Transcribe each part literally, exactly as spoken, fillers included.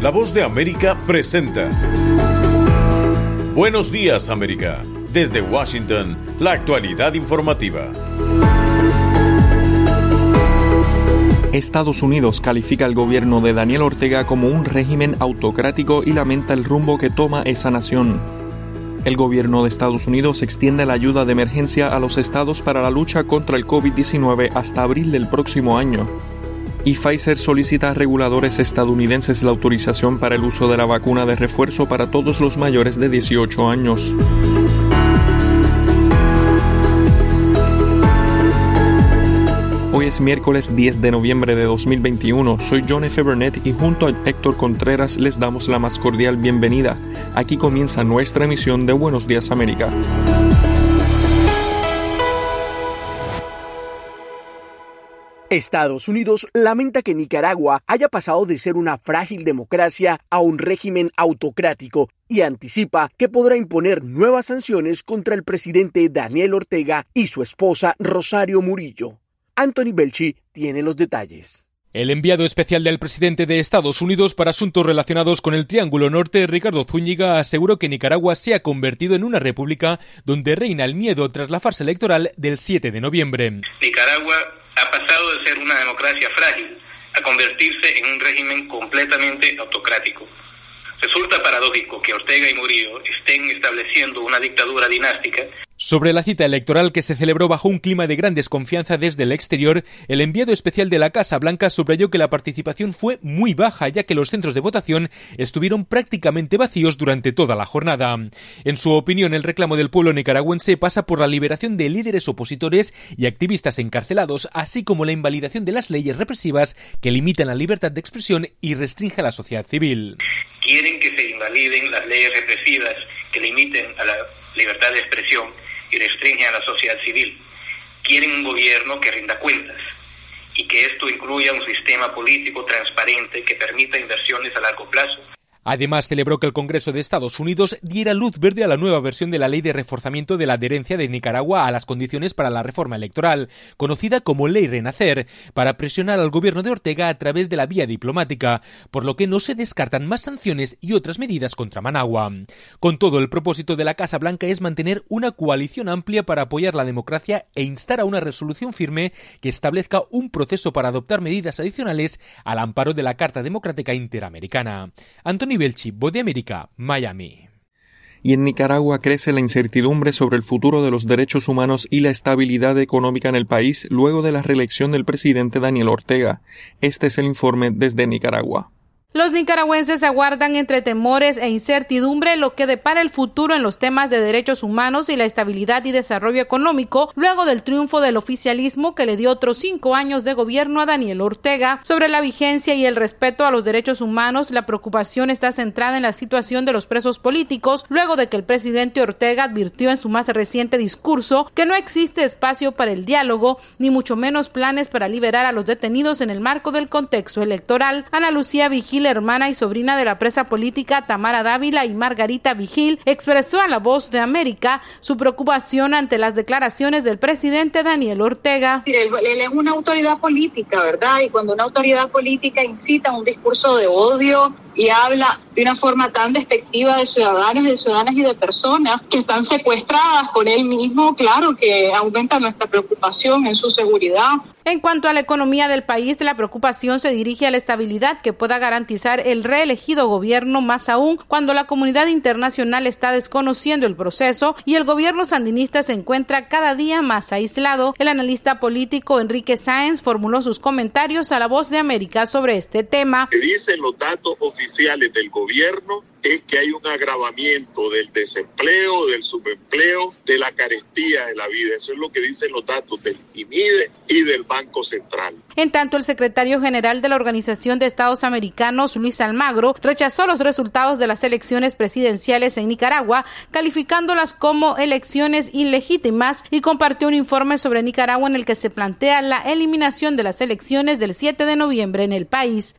La Voz de América presenta Buenos Días, América. Desde Washington, la actualidad informativa. Estados Unidos califica al gobierno de Daniel Ortega como un régimen autocrático y lamenta el rumbo que toma esa nación. El gobierno de Estados Unidos extiende la ayuda de emergencia a los estados para la lucha contra el covid diecinueve hasta abril del próximo año. Y Pfizer solicita a reguladores estadounidenses la autorización para el uso de la vacuna de refuerzo para todos los mayores de dieciocho años. Hoy es miércoles diez de noviembre de dos mil veintiuno. Soy John F. Burnett y junto a Héctor Contreras les damos la más cordial bienvenida. Aquí comienza nuestra emisión de Buenos Días, América. Estados Unidos lamenta que Nicaragua haya pasado de ser una frágil democracia a un régimen autocrático y anticipa que podrá imponer nuevas sanciones contra el presidente Daniel Ortega y su esposa Rosario Murillo. Anthony Belchi tiene los detalles. El enviado especial del presidente de Estados Unidos para asuntos relacionados con el Triángulo Norte, Ricardo Zúñiga, aseguró que Nicaragua se ha convertido en una república donde reina el miedo tras la farsa electoral del siete de noviembre. Nicaragua ha pasado de ser una democracia frágil a convertirse en un régimen completamente autocrático. Resulta paradójico que Ortega y Murillo estén estableciendo una dictadura dinástica. Sobre la cita electoral que se celebró bajo un clima de gran desconfianza desde el exterior, el enviado especial de la Casa Blanca subrayó que la participación fue muy baja, ya que los centros de votación estuvieron prácticamente vacíos durante toda la jornada. En su opinión, el reclamo del pueblo nicaragüense pasa por la liberación de líderes opositores y activistas encarcelados, así como la invalidación de las leyes represivas que limitan la libertad de expresión y restringen a la sociedad civil. Quieren que se invaliden las leyes represivas que limiten a la libertad de expresión y restringen a la sociedad civil. Quieren un gobierno que rinda cuentas y que esto incluya un sistema político transparente que permita inversiones a largo plazo. Además, celebró que el Congreso de Estados Unidos diera luz verde a la nueva versión de la Ley de Reforzamiento de la Adherencia de Nicaragua a las condiciones para la reforma electoral, conocida como Ley Renacer, para presionar al gobierno de Ortega a través de la vía diplomática, por lo que no se descartan más sanciones y otras medidas contra Managua. Con todo, el propósito de la Casa Blanca es mantener una coalición amplia para apoyar la democracia e instar a una resolución firme que establezca un proceso para adoptar medidas adicionales al amparo de la Carta Democrática Interamericana. Anthony Belchi, Voz de América, Miami. Y en Nicaragua crece la incertidumbre sobre el futuro de los derechos humanos y la estabilidad económica en el país luego de la reelección del presidente Daniel Ortega. Este es el informe desde Nicaragua. Los nicaragüenses aguardan entre temores e incertidumbre lo que depara el futuro en los temas de derechos humanos y la estabilidad y desarrollo económico luego del triunfo del oficialismo que le dio otros cinco años de gobierno a Daniel Ortega. Sobre la vigencia y el respeto a los derechos humanos, la preocupación está centrada en la situación de los presos políticos luego de que el presidente Ortega advirtió en su más reciente discurso que no existe espacio para el diálogo ni mucho menos planes para liberar a los detenidos en el marco del contexto electoral. Ana Lucía Vigil, hermana y sobrina de la presa política Tamara Dávila y Margarita Vigil, expresó a La Voz de América su preocupación ante las declaraciones del presidente Daniel Ortega. Él, él es una autoridad política, ¿verdad? Y cuando una autoridad política incita a un discurso de odio y habla de una forma tan despectiva de ciudadanos, de ciudadanas y de personas que están secuestradas por él mismo, claro que aumenta nuestra preocupación en su seguridad. En cuanto a la economía del país, la preocupación se dirige a la estabilidad que pueda garantizar el reelegido gobierno, más aún cuando la comunidad internacional está desconociendo el proceso y el gobierno sandinista se encuentra cada día más aislado. El analista político Enrique Sáenz formuló sus comentarios a La Voz de América sobre este tema. Que dicen los datos oficiales del gobierno es que hay un agravamiento del desempleo, del subempleo, de la carestía de la vida. Eso es lo que dicen los datos del I N I D E y del Banco Central. En tanto, el secretario general de la Organización de Estados Americanos, Luis Almagro, rechazó los resultados de las elecciones presidenciales en Nicaragua, calificándolas como elecciones ilegítimas, y compartió un informe sobre Nicaragua en el que se plantea la eliminación de las elecciones del siete de noviembre en el país.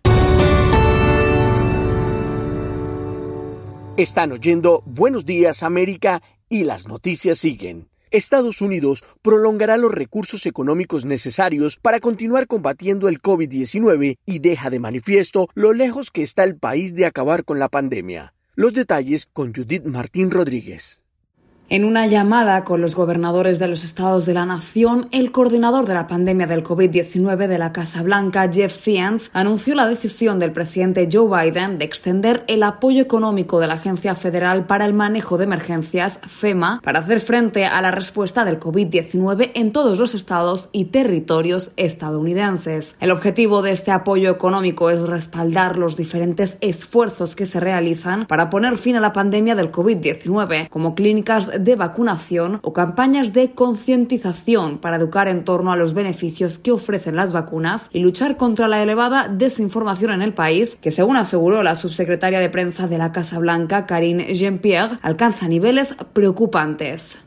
Están oyendo Buenos Días, América, y las noticias siguen. Estados Unidos prolongará los recursos económicos necesarios para continuar combatiendo el COVID diecinueve y deja de manifiesto lo lejos que está el país de acabar con la pandemia. Los detalles con Judith Martín Rodríguez. En una llamada con los gobernadores de los estados de la nación, el coordinador de la pandemia del COVID diecinueve de la Casa Blanca, Jeff Zients, anunció la decisión del presidente Joe Biden de extender el apoyo económico de la Agencia Federal para el Manejo de Emergencias, FEMA, para hacer frente a la respuesta del COVID diecinueve en todos los estados y territorios estadounidenses. El objetivo de este apoyo económico es respaldar los diferentes esfuerzos que se realizan para poner fin a la pandemia del COVID diecinueve, como clínicas de vacunación o campañas de concientización para educar en torno a los beneficios que ofrecen las vacunas y luchar contra la elevada desinformación en el país, que según aseguró la subsecretaria de prensa de la Casa Blanca, Karine Jean-Pierre, alcanza niveles preocupantes.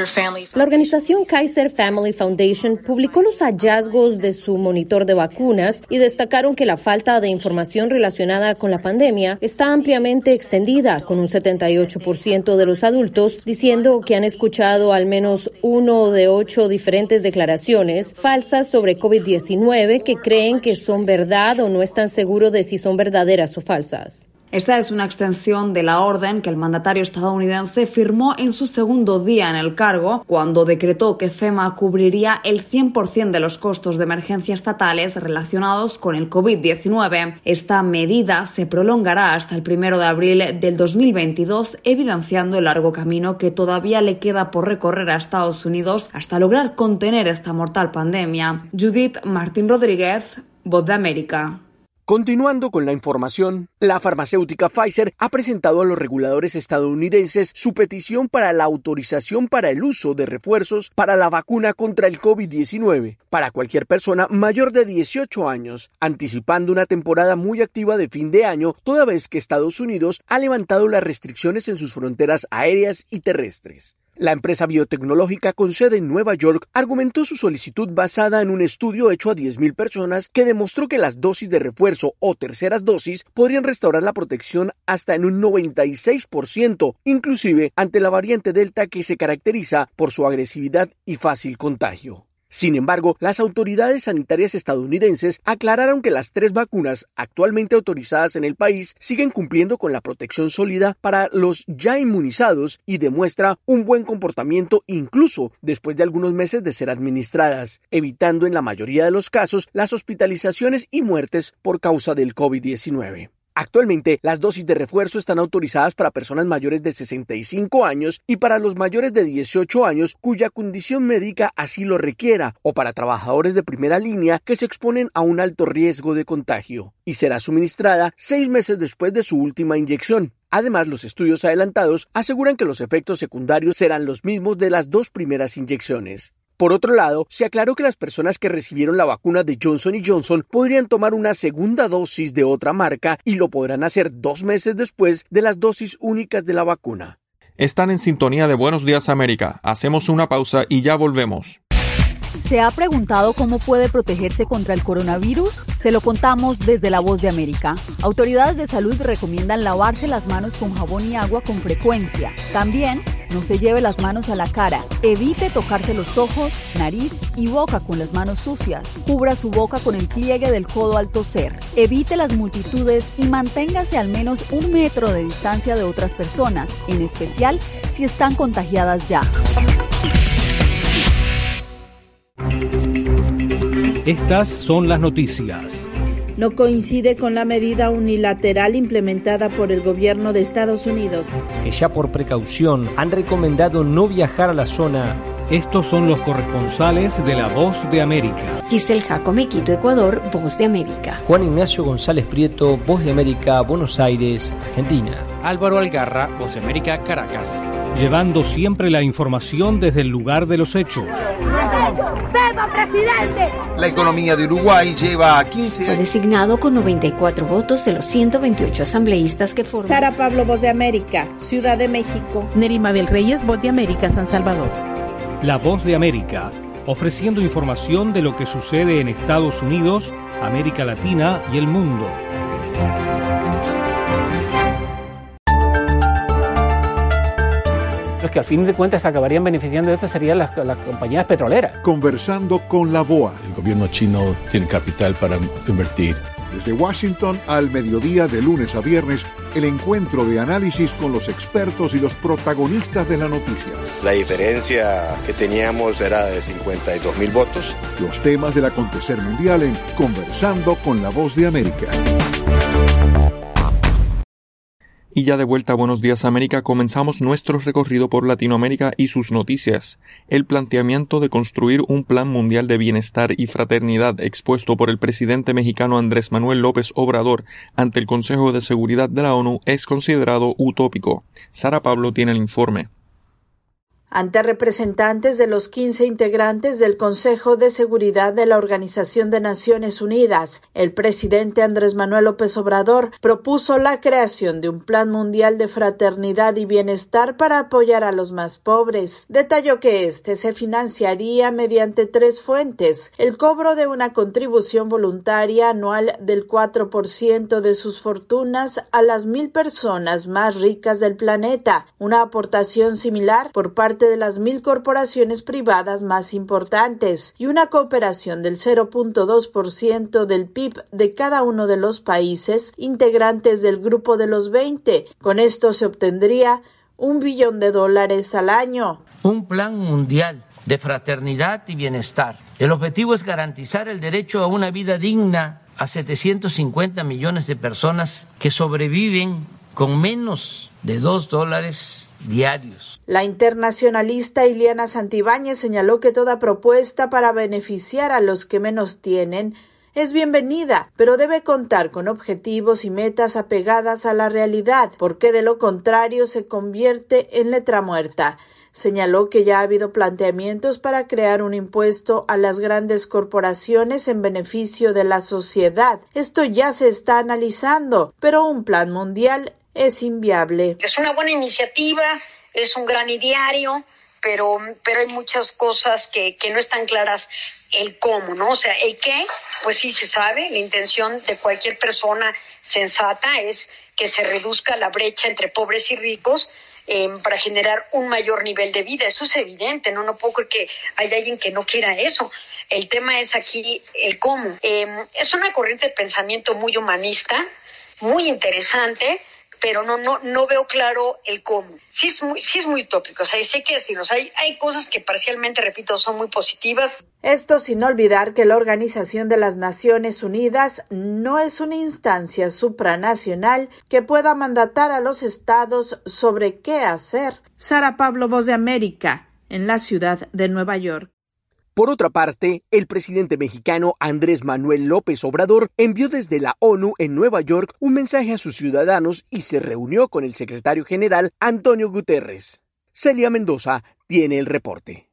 La organización Kaiser Family Foundation publicó los hallazgos de su monitor de vacunas y destacaron que la falta de información relacionada con la pandemia está ampliamente extendida, con un setenta y ocho por ciento de los adultos diciendo que han escuchado al menos uno de ocho diferentes declaraciones falsas sobre COVID diecinueve que creen que son verdad o no están seguros de si son verdaderas o falsas. Esta es una extensión de la orden que el mandatario estadounidense firmó en su segundo día en el cargo, cuando decretó que FEMA cubriría el cien por ciento de los costos de emergencia estatales relacionados con el COVID diecinueve. Esta medida se prolongará hasta el primero de abril del dos mil veintidós, evidenciando el largo camino que todavía le queda por recorrer a Estados Unidos hasta lograr contener esta mortal pandemia. Judith Martín Rodríguez, Voz de América. Continuando con la información, la farmacéutica Pfizer ha presentado a los reguladores estadounidenses su petición para la autorización para el uso de refuerzos para la vacuna contra el COVID diecinueve para cualquier persona mayor de dieciocho años, anticipando una temporada muy activa de fin de año, toda vez que Estados Unidos ha levantado las restricciones en sus fronteras aéreas y terrestres. La empresa biotecnológica con sede en Nueva York argumentó su solicitud basada en un estudio hecho a diez mil personas que demostró que las dosis de refuerzo o terceras dosis podrían restaurar la protección hasta en un noventa y seis por ciento, inclusive ante la variante Delta, que se caracteriza por su agresividad y fácil contagio. Sin embargo, las autoridades sanitarias estadounidenses aclararon que las tres vacunas actualmente autorizadas en el país siguen cumpliendo con la protección sólida para los ya inmunizados y demuestra un buen comportamiento incluso después de algunos meses de ser administradas, evitando en la mayoría de los casos las hospitalizaciones y muertes por causa del COVID diecinueve. Actualmente, las dosis de refuerzo están autorizadas para personas mayores de sesenta y cinco años y para los mayores de dieciocho años cuya condición médica así lo requiera, o para trabajadores de primera línea que se exponen a un alto riesgo de contagio, y será suministrada seis meses después de su última inyección. Además, los estudios adelantados aseguran que los efectos secundarios serán los mismos de las dos primeras inyecciones. Por otro lado, se aclaró que las personas que recibieron la vacuna de Johnson y Johnson podrían tomar una segunda dosis de otra marca y lo podrán hacer dos meses después de las dosis únicas de la vacuna. Están en sintonía de Buenos Días América. Hacemos una pausa y ya volvemos. ¿Se ha preguntado cómo puede protegerse contra el coronavirus? Se lo contamos desde La Voz de América. Autoridades de salud recomiendan lavarse las manos con jabón y agua con frecuencia. También, no se lleve las manos a la cara. Evite tocarse los ojos, nariz y boca con las manos sucias. Cubra su boca con el pliegue del codo al toser. Evite las multitudes y manténgase al menos un metro de distancia de otras personas, en especial si están contagiadas ya. Estas son las noticias. No coincide con la medida unilateral implementada por el gobierno de Estados Unidos, que ya por precaución han recomendado no viajar a la zona. Estos son los corresponsales de La Voz de América. Giselle Jacome, Quito, Ecuador, Voz de América. Juan Ignacio González Prieto, Voz de América, Buenos Aires, Argentina. Álvaro Algarra, Voz de América, Caracas. Llevando siempre la información desde el lugar de los hechos. ¡Viva, presidente! La economía de Uruguay lleva quince años. Fue designado con noventa y cuatro votos de los ciento veintiocho asambleístas que forman. Sara Pablo, Voz de América, Ciudad de México. Nerima Bel Reyes, Voz de América, San Salvador. La Voz de América, ofreciendo información de lo que sucede en Estados Unidos, América Latina y el mundo. Los que al fin de cuentas acabarían beneficiando de esto serían las, las compañías petroleras. Conversando con la B O A. El gobierno chino tiene capital para invertir. Desde Washington al mediodía de lunes a viernes, el encuentro de análisis con los expertos y los protagonistas de la noticia. La diferencia que teníamos era de cincuenta y dos mil votos. Los temas del acontecer mundial en Conversando con la Voz de América. Y ya de vuelta a Buenos Días América, comenzamos nuestro recorrido por Latinoamérica y sus noticias. El planteamiento de construir un plan mundial de bienestar y fraternidad expuesto por el presidente mexicano Andrés Manuel López Obrador ante el Consejo de Seguridad de la ONU es considerado utópico. Sara Pablo tiene el informe. Ante representantes de los quince integrantes del Consejo de Seguridad de la Organización de Naciones Unidas, el presidente Andrés Manuel López Obrador propuso la creación de un plan mundial de fraternidad y bienestar para apoyar a los más pobres. Detalló que este se financiaría mediante tres fuentes: el cobro de una contribución voluntaria anual del cuatro por ciento de sus fortunas a las mil personas más ricas del planeta, una aportación similar por parte de las mil corporaciones privadas más importantes y una cooperación del cero punto dos por ciento del P I B de cada uno de los países integrantes del grupo de los veinte. Con esto se obtendría un billón de dólares al año. Un plan mundial de fraternidad y bienestar. El objetivo es garantizar el derecho a una vida digna a setecientos cincuenta millones de personas que sobreviven con menos de dos dólares diarios. La internacionalista Ileana Santibáñez señaló que toda propuesta para beneficiar a los que menos tienen es bienvenida, pero debe contar con objetivos y metas apegadas a la realidad, porque de lo contrario se convierte en letra muerta. Señaló que ya ha habido planteamientos para crear un impuesto a las grandes corporaciones en beneficio de la sociedad. Esto ya se está analizando, pero un plan mundial es inviable. Es una buena iniciativa, es un gran ideario, pero, pero hay muchas cosas que, que no están claras el cómo, ¿no? O sea, el qué, pues sí se sabe, la intención de cualquier persona sensata es que se reduzca la brecha entre pobres y ricos eh, para generar un mayor nivel de vida. Eso es evidente, ¿no? No puedo creer que haya alguien que no quiera eso. El tema es aquí el cómo. Eh, es una corriente de pensamiento muy humanista, muy interesante, pero no no no veo claro el cómo. Sí es muy, sí es muy tópico, o sea, sí hay que decirlo. O sea, hay, hay cosas que parcialmente, repito, son muy positivas. Esto sin olvidar que la Organización de las Naciones Unidas no es una instancia supranacional que pueda mandatar a los estados sobre qué hacer. Sara Pablo, Voz de América, en la ciudad de Nueva York. Por otra parte, el presidente mexicano Andrés Manuel López Obrador envió desde la ONU en Nueva York un mensaje a sus ciudadanos y se reunió con el secretario general Antonio Guterres. Celia Mendoza tiene el reporte.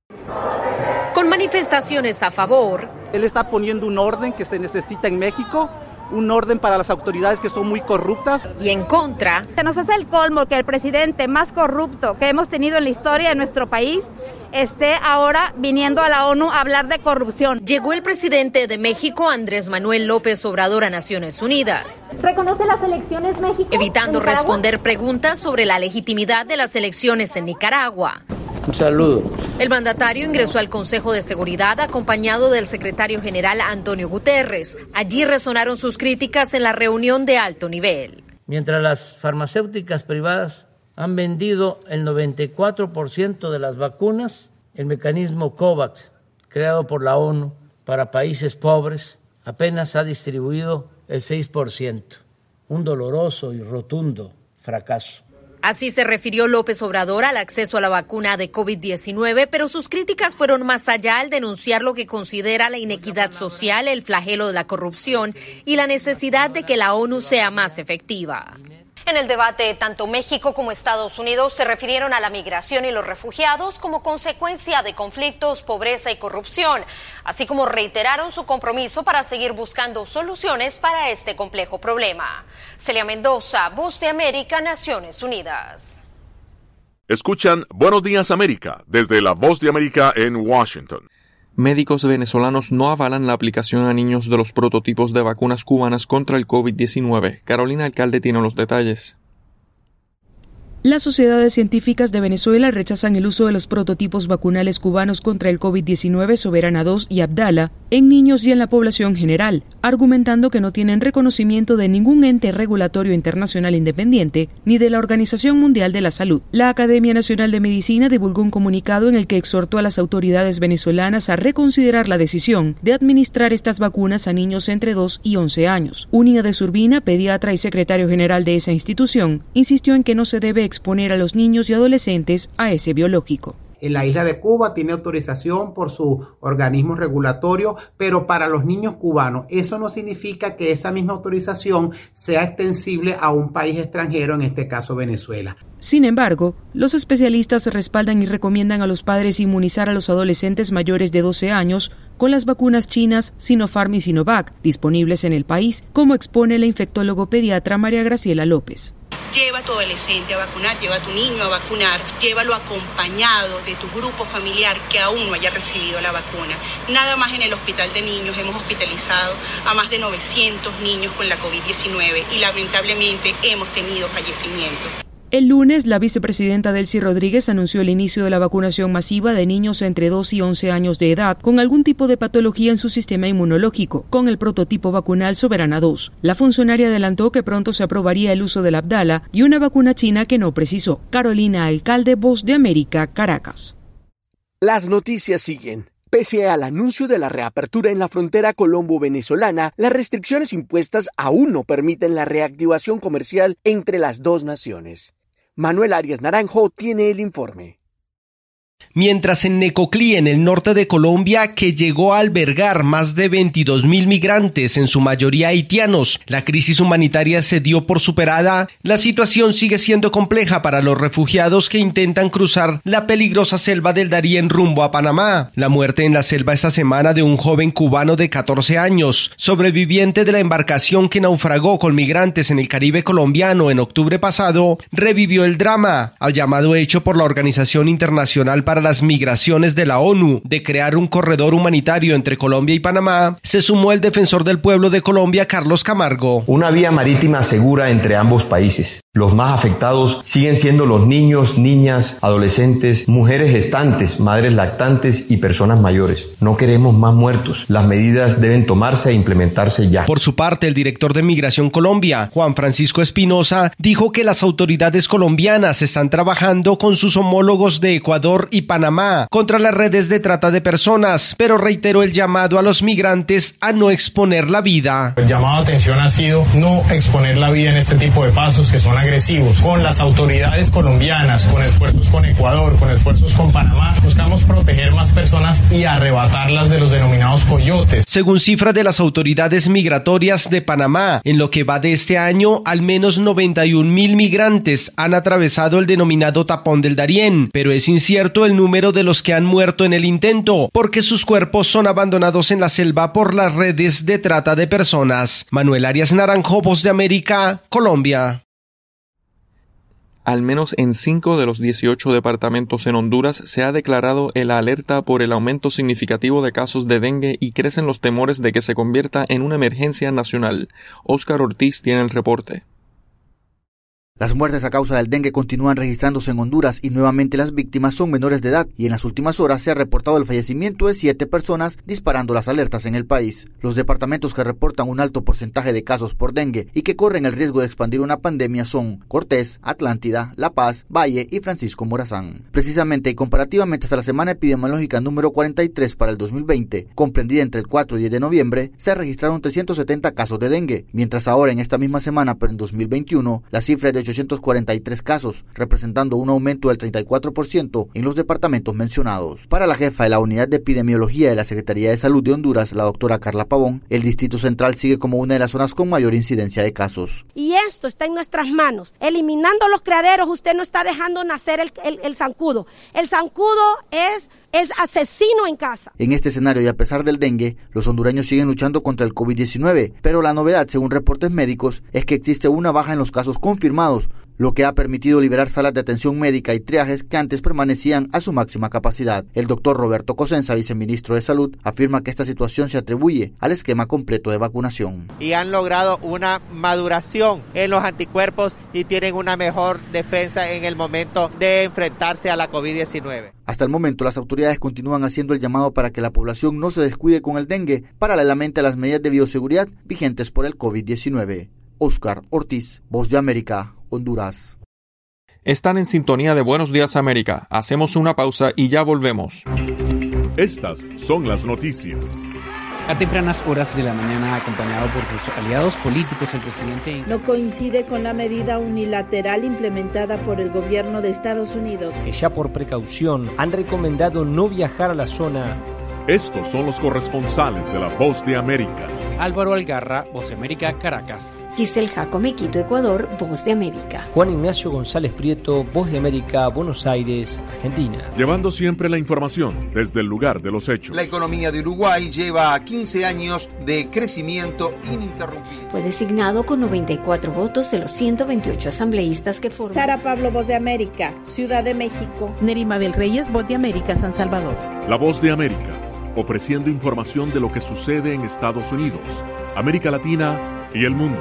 Con manifestaciones a favor. Él está poniendo un orden que se necesita en México, un orden para las autoridades que son muy corruptas. Y en contra. Se nos hace el colmo que el presidente más corrupto que hemos tenido en la historia de nuestro país esté ahora viniendo a la ONU a hablar de corrupción. Llegó el presidente de México, Andrés Manuel López Obrador, a Naciones Unidas. ¿Reconoce las elecciones México? Evitando responder preguntas sobre la legitimidad de las elecciones en Nicaragua. Un saludo. El mandatario ingresó al Consejo de Seguridad acompañado del secretario general Antonio Guterres. Allí resonaron sus críticas en la reunión de alto nivel. Mientras las farmacéuticas privadas han vendido el noventa y cuatro por ciento de las vacunas, el mecanismo COVAX, creado por la ONU para países pobres, apenas ha distribuido el seis por ciento. Un doloroso y rotundo fracaso. Así se refirió López Obrador al acceso a la vacuna de COVID diecinueve, pero sus críticas fueron más allá al denunciar lo que considera la inequidad social, el flagelo de la corrupción y la necesidad de que la ONU sea más efectiva. En el debate, tanto México como Estados Unidos se refirieron a la migración y los refugiados como consecuencia de conflictos, pobreza y corrupción, así como reiteraron su compromiso para seguir buscando soluciones para este complejo problema. Celia Mendoza, Voz de América, Naciones Unidas. Escuchan Buenos Días América desde la Voz de América en Washington. Médicos venezolanos no avalan la aplicación a niños de los prototipos de vacunas cubanas contra el COVID diecinueve. Carolina Alcalde tiene los detalles. Las sociedades científicas de Venezuela rechazan el uso de los prototipos vacunales cubanos contra el COVID diecinueve Soberana dos y Abdala en niños y en la población general, argumentando que no tienen reconocimiento de ningún ente regulatorio internacional independiente ni de la Organización Mundial de la Salud. La Academia Nacional de Medicina divulgó un comunicado en el que exhortó a las autoridades venezolanas a reconsiderar la decisión de administrar estas vacunas a niños entre dos y once años. Unida de Zurbina, pediatra y secretario general de esa institución, insistió en que no se debe exponer a los niños y adolescentes a ese biológico. En la isla de Cuba tiene autorización por su organismo regulatorio, pero para los niños cubanos eso no significa que esa misma autorización sea extensible a un país extranjero, en este caso Venezuela. Sin embargo, los especialistas respaldan y recomiendan a los padres inmunizar a los adolescentes mayores de doce años con las vacunas chinas Sinopharm y Sinovac, disponibles en el país, como expone el infectólogo pediatra María Graciela López. Lleva a tu adolescente a vacunar, lleva a tu niño a vacunar, llévalo acompañado de tu grupo familiar que aún no haya recibido la vacuna. Nada más en el hospital de niños hemos hospitalizado a más de novecientos niños con la COVID diecinueve y lamentablemente hemos tenido fallecimientos. El lunes, la vicepresidenta Delcy Rodríguez anunció el inicio de la vacunación masiva de niños entre dos y once años de edad con algún tipo de patología en su sistema inmunológico, con el prototipo vacunal Soberana dos. La funcionaria adelantó que pronto se aprobaría el uso del Abdala y una vacuna china que no precisó. Carolina Alcalde, Voz de América, Caracas. Las noticias siguen. Pese al anuncio de la reapertura en la frontera colombo-venezolana, las restricciones impuestas aún no permiten la reactivación comercial entre las dos naciones. Manuel Arias Naranjo tiene el informe. Mientras en Necoclí, en el norte de Colombia, que llegó a albergar más de veintidós mil migrantes, en su mayoría haitianos, la crisis humanitaria se dio por superada, la situación sigue siendo compleja para los refugiados que intentan cruzar la peligrosa selva del Darién rumbo a Panamá. La muerte en la selva esta semana de un joven cubano de catorce años, sobreviviente de la embarcación que naufragó con migrantes en el Caribe colombiano en octubre pasado, revivió el drama, al llamado hecho por la Organización Internacional para las Migraciones de la ONU de crear un corredor humanitario entre Colombia y Panamá. Se sumó el defensor del pueblo de Colombia, Carlos Camargo. Una vía marítima segura entre ambos países. Los más afectados siguen siendo los niños, niñas, adolescentes, mujeres gestantes, madres lactantes y personas mayores. No queremos más muertos. Las medidas deben tomarse e implementarse ya. Por su parte, el director de Migración Colombia, Juan Francisco Espinosa, dijo que las autoridades colombianas están trabajando con sus homólogos de Ecuador y Panamá contra las redes de trata de personas, pero reiteró el llamado a los migrantes a no exponer la vida. El llamado de atención ha sido no exponer la vida en este tipo de pasos que son agresivos. Con las autoridades colombianas, con esfuerzos con Ecuador, con esfuerzos con Panamá, buscamos proteger más personas y arrebatarlas de los denominados coyotes. Según cifras de las autoridades migratorias de Panamá, en lo que va de este año, al menos noventa y un mil migrantes han atravesado el denominado tapón del Darién, pero es incierto el número de los que han muerto en el intento, porque sus cuerpos son abandonados en la selva por las redes de trata de personas. Manuel Arias Naranjo, Voz de América, Colombia. Al menos en cinco de los dieciocho departamentos en Honduras se ha declarado el alerta por el aumento significativo de casos de dengue y crecen los temores de que se convierta en una emergencia nacional. Óscar Ortiz tiene el reporte. Las muertes a causa del dengue continúan registrándose en Honduras y nuevamente las víctimas son menores de edad y en las últimas horas se ha reportado el fallecimiento de siete personas, disparando las alertas en el país. Los departamentos que reportan un alto porcentaje de casos por dengue y que corren el riesgo de expandir una pandemia son Cortés, Atlántida, La Paz, Valle y Francisco Morazán. Precisamente y comparativamente hasta la semana epidemiológica número cuarenta y tres para el dos mil veinte, comprendida entre el cuatro y diez de noviembre, se registraron trescientos setenta casos de dengue, mientras ahora en esta misma semana, pero en dos mil veintiuno, la cifra es de ochocientos cuarenta y tres casos, representando un aumento del treinta y cuatro por ciento en los departamentos mencionados. Para la jefa de la Unidad de Epidemiología de la Secretaría de Salud de Honduras, la doctora Carla Pavón, el Distrito Central sigue como una de las zonas con mayor incidencia de casos. Y esto está en nuestras manos. Eliminando los criaderos, usted no está dejando nacer el, el, el zancudo. El zancudo es, es asesino en casa. En este escenario y a pesar del dengue, los hondureños siguen luchando contra el COVID diecinueve, pero la novedad, según reportes médicos, es que existe una baja en los casos confirmados, lo que ha permitido liberar salas de atención médica y triajes que antes permanecían a su máxima capacidad. El doctor Roberto Cosenza, viceministro de Salud, afirma que esta situación se atribuye al esquema completo de vacunación. Y han logrado una maduración en los anticuerpos y tienen una mejor defensa en el momento de enfrentarse a la COVID diecinueve. Hasta el momento, las autoridades continúan haciendo el llamado para que la población no se descuide con el dengue, paralelamente a las medidas de bioseguridad vigentes por el COVID diecinueve. Oscar Ortiz, Voz de América, Honduras. Están en sintonía de Buenos Días América. Hacemos una pausa y ya volvemos. Estas son las noticias. A tempranas horas de la mañana, acompañado por sus aliados políticos, el presidente no coincide con la medida unilateral implementada por el gobierno de Estados Unidos. Que ya por precaución han recomendado no viajar a la zona. Estos son los corresponsales de la Voz de América. Álvaro Algarra, Voz de América, Caracas. Giselle Jacome, Quito, Ecuador, Voz de América. Juan Ignacio González Prieto, Voz de América, Buenos Aires, Argentina. Llevando siempre la información desde el lugar de los hechos. La economía de Uruguay lleva quince años de crecimiento ininterrumpido. Fue designado con noventa y cuatro votos de los ciento veintiocho asambleístas que forman. Sara Pablo, Voz de América, Ciudad de México. Nerima del Reyes, Voz de América, San Salvador. La Voz de América, ofreciendo información de lo que sucede en Estados Unidos, América Latina y el mundo.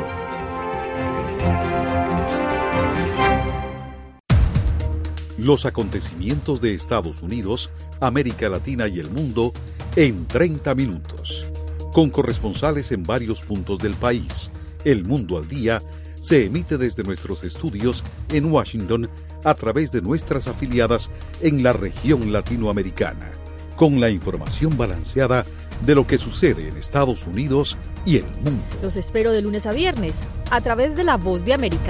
Los acontecimientos de Estados Unidos, América Latina y el mundo en treinta minutos. Con corresponsales en varios puntos del país. El Mundo al Día se emite desde nuestros estudios en Washington a través de nuestras afiliadas en la región latinoamericana, con la información balanceada de lo que sucede en Estados Unidos y el mundo. Los espero de lunes a viernes, a través de La Voz de América.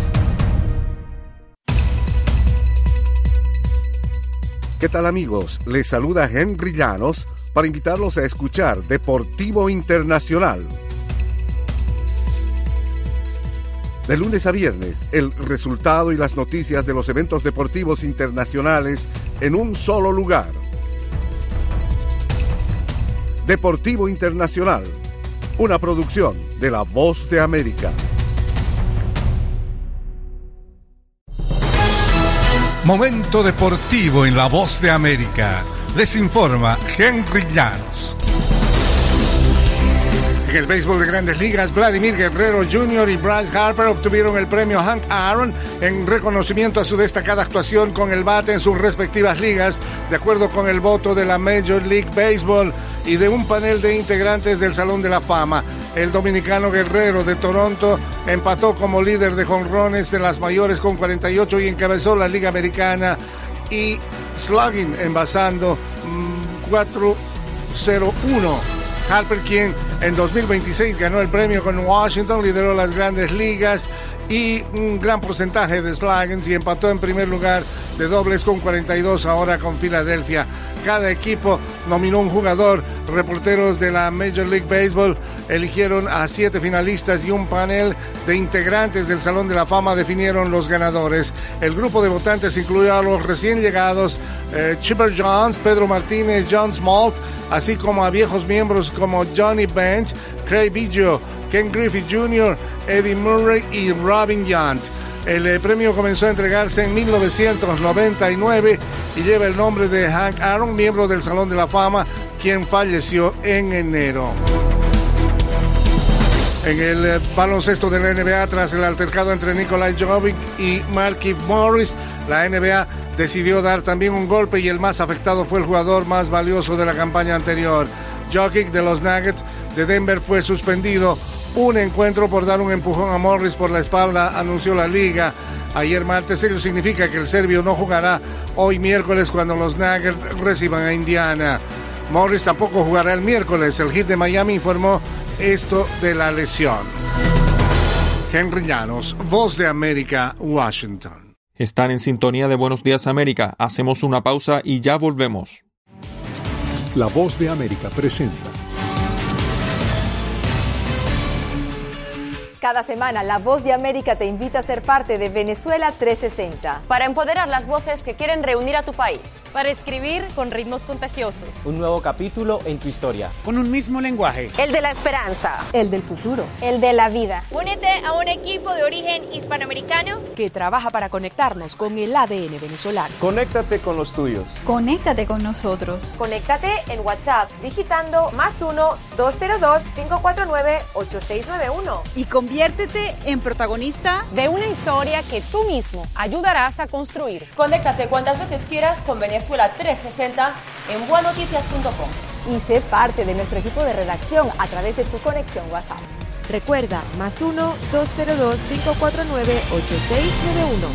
¿Qué tal, amigos? Les saluda Henry Llanos para invitarlos a escuchar Deportivo Internacional. De lunes a viernes, el resultado y las noticias de los eventos deportivos internacionales en un solo lugar. Deportivo Internacional, una producción de La Voz de América. Momento deportivo en La Voz de América. Les informa Henry Llanos. En el béisbol de Grandes Ligas, Vladimir Guerrero junior y Bryce Harper obtuvieron el premio Hank Aaron en reconocimiento a su destacada actuación con el bate en sus respectivas ligas, de acuerdo con el voto de la Major League Baseball y de un panel de integrantes del Salón de la Fama. El dominicano Guerrero de Toronto empató como líder de jonrones de las mayores con cuarenta y ocho y encabezó la Liga Americana, y slugging envasando mmm, cuatro cero uno. Harper, quien en dos mil veintiséis ganó el premio con Washington, lideró las Grandes Ligas y un gran porcentaje de sluggings y empató en primer lugar de dobles con cuarenta y dos ahora con Filadelfia. Cada equipo nominó un jugador. Reporteros de la Major League Baseball eligieron a siete finalistas y un panel de integrantes del Salón de la Fama definieron los ganadores. El grupo de votantes incluyó a los recién llegados eh, Chipper Jones, Pedro Martínez, John Smalt, así como a viejos miembros como Johnny Bench, Craig Biggio, Ken Griffey junior, Eddie Murray y Robin Yount. El eh, premio comenzó a entregarse en mil novecientos noventa y nueve y lleva el nombre de Hank Aaron, miembro del Salón de la Fama, quien falleció en enero. En el eh, baloncesto de la N B A, tras el altercado entre Nikolai Jovic y Markieff Morris, la N B A decidió dar también un golpe y el más afectado fue el jugador más valioso de la campaña anterior. Jokic de los Nuggets de Denver fue suspendido un encuentro por dar un empujón a Morris por la espalda, anunció la liga ayer martes. Ello significa que el serbio no jugará hoy miércoles cuando los Nuggets reciban a Indiana. Morris tampoco jugará el miércoles. El Heat de Miami informó esto de la lesión. Henry Llanos, Voz de América, Washington. Están en sintonía de Buenos Días América. Hacemos una pausa y ya volvemos. La Voz de América presenta Cada semana, La Voz de América te invita a ser parte de Venezuela trescientos sesenta. Para empoderar las voces que quieren reunir a tu país. Para escribir con ritmos contagiosos. Un nuevo capítulo en tu historia. Con un mismo lenguaje. El de la esperanza. El del futuro. El de la vida. Únete a un equipo de origen hispanoamericano que trabaja para conectarnos con el A D N venezolano. Conéctate con los tuyos. Conéctate con nosotros. Conéctate en WhatsApp digitando más uno dos cero dos cinco cuatro nueve ocho seis nueve uno. Y conviértete en protagonista de una historia que tú mismo ayudarás a construir. Conéctate cuantas veces quieras con Venezuela trescientos sesenta en bua noticias punto com. Y sé parte de nuestro equipo de redacción a través de tu conexión WhatsApp. Recuerda, más uno dos cero dos cinco cuatro nueve ocho seis nueve uno.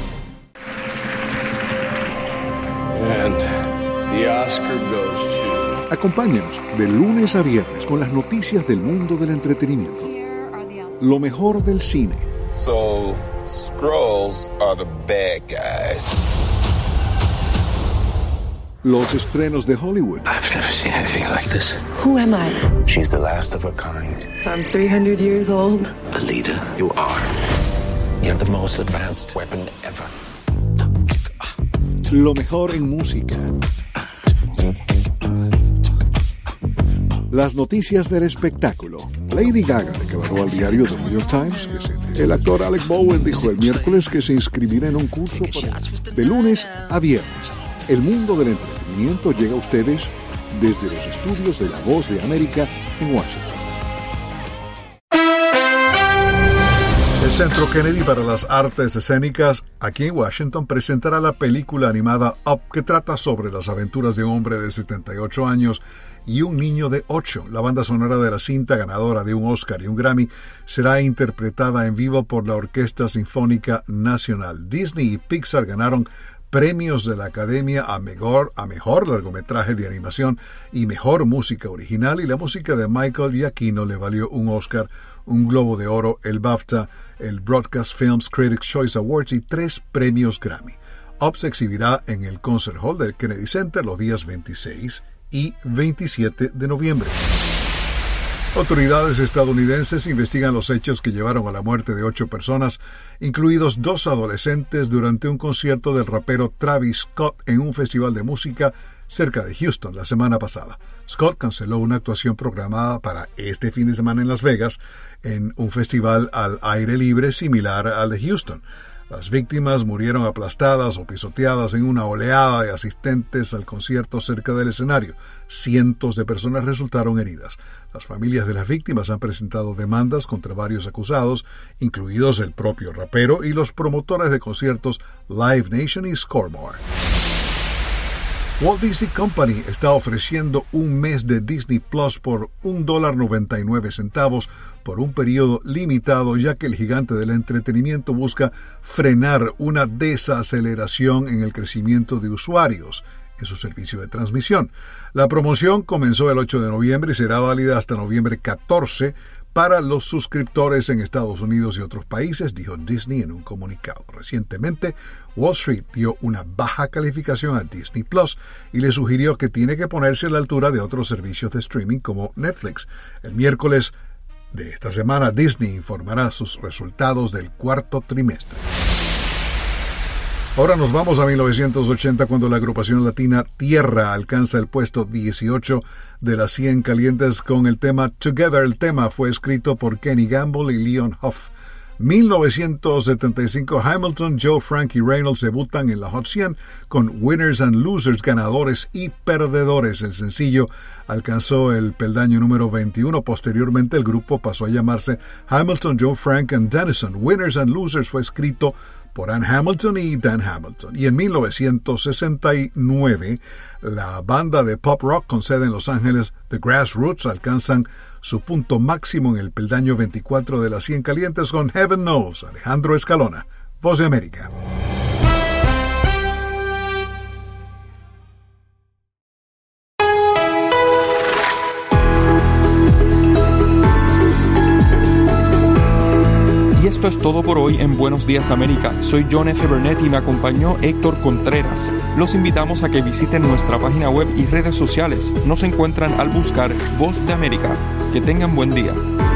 And the Oscar goes to... Acompáñenos de lunes a viernes con las noticias del mundo del entretenimiento. Lo mejor del cine. So, Skrulls are the bad guys. Los estrenos de Hollywood. I've never seen anything like this. Who am I? She's the last of her kind. So I'm three hundred years old. The leader you are. You have the most advanced weapon ever. Lo mejor en música. Las noticias del espectáculo. Lady Gaga declaró al diario The New York Times que se... El actor Alec Bowen dijo el miércoles que se inscribirá en un curso para... de lunes a viernes. El mundo del entretenimiento llega a ustedes desde los estudios de La Voz de América en Washington. El Centro Kennedy para las Artes Escénicas aquí en Washington presentará la película animada Up, que trata sobre las aventuras de un hombre de setenta y ocho años y un niño de ocho. La banda sonora de la cinta, ganadora de un Oscar y un Grammy, será interpretada en vivo por la Orquesta Sinfónica Nacional. Disney y Pixar ganaron premios de la Academia a mejor, a mejor largometraje de animación y mejor música original, y la música de Michael Giacchino le valió un Oscar, un Globo de Oro, el BAFTA, el Broadcast Films Critics' Choice Awards y tres premios Grammy. Up se exhibirá en el Concert Hall del Kennedy Center los días veintiséis y veintisiete de noviembre. Autoridades estadounidenses investigan los hechos que llevaron a la muerte de ocho personas, incluidos dos adolescentes, durante un concierto del rapero Travis Scott en un festival de música cerca de Houston la semana pasada. Scott canceló una actuación programada para este fin de semana en Las Vegas, en un festival al aire libre similar al de Houston. Las víctimas murieron aplastadas o pisoteadas en una oleada de asistentes al concierto cerca del escenario. Cientos de personas resultaron heridas. Las familias de las víctimas han presentado demandas contra varios acusados, incluidos el propio rapero y los promotores de conciertos Live Nation y Scoremore. Walt Disney Company está ofreciendo un mes de Disney Plus por un dólar noventa y nueve centavos por un periodo limitado, ya que el gigante del entretenimiento busca frenar una desaceleración en el crecimiento de usuarios en su servicio de transmisión. La promoción comenzó el ocho de noviembre y será válida hasta noviembre catorce para los suscriptores en Estados Unidos y otros países, dijo Disney en un comunicado. Recientemente, Wall Street dio una baja calificación a Disney Plus y le sugirió que tiene que ponerse a la altura de otros servicios de streaming como Netflix. El miércoles de esta semana, Disney informará sus resultados del cuarto trimestre. Ahora nos vamos a mil novecientos ochenta, cuando la agrupación latina Tierra alcanza el puesto dieciocho de las cien calientes con el tema Together. El tema fue escrito por Kenny Gamble y Leon Huff. mil novecientos setenta y cinco, Hamilton, Joe, Frank y Reynolds debutan en la Hot cien con Winners and Losers, ganadores y perdedores. El sencillo alcanzó el peldaño número veintiuno. Posteriormente, el grupo pasó a llamarse Hamilton, Joe, Frank and Dennison. Winners and Losers fue escrito por Ann Hamilton y Dan Hamilton. Y en mil novecientos sesenta y nueve, la banda de pop rock con sede en Los Ángeles, The Grassroots, alcanzan su punto máximo en el peldaño veinticuatro de las cien calientes con Heaven Knows. Alejandro Escalona, Voz de América. Y esto es todo por hoy en Buenos Días América. Soy John F. Burnett y me acompañó Héctor Contreras. Los invitamos a que visiten nuestra página web y redes sociales. Nos encuentran al buscar Voz de América. Que tengan buen día.